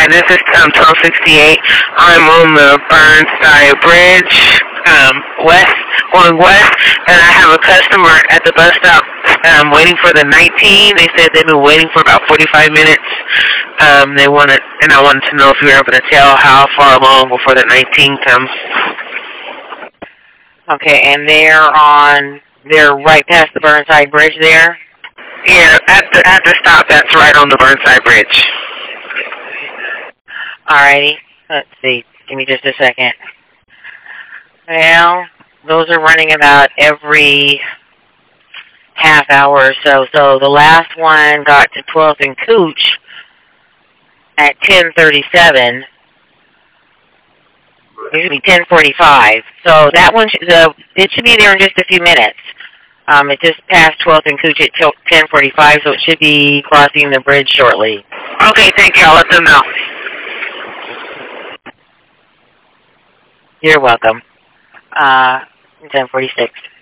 Hi, this is 1268. I'm on the Burnside Bridge, going west, and I have a customer at the bus stop waiting for the 19. They said they've been waiting for about 45 minutes. I wanted to know if you were able to tell how far along before the 19 comes. Okay, and they're right past the Burnside Bridge there? Yeah, at the stop, that's right on the Burnside Bridge. Alrighty, let's see. Give me just a second. Well, those are running about every half hour or so. So the last one got to 12th and Cooch at 10:37. It should be 10:45. So that one, it should be there in just a few minutes. It just passed 12th and Cooch at 10:45, so it should be crossing the bridge shortly. Okay, thank you. I'll let them know. You're welcome. 10:46.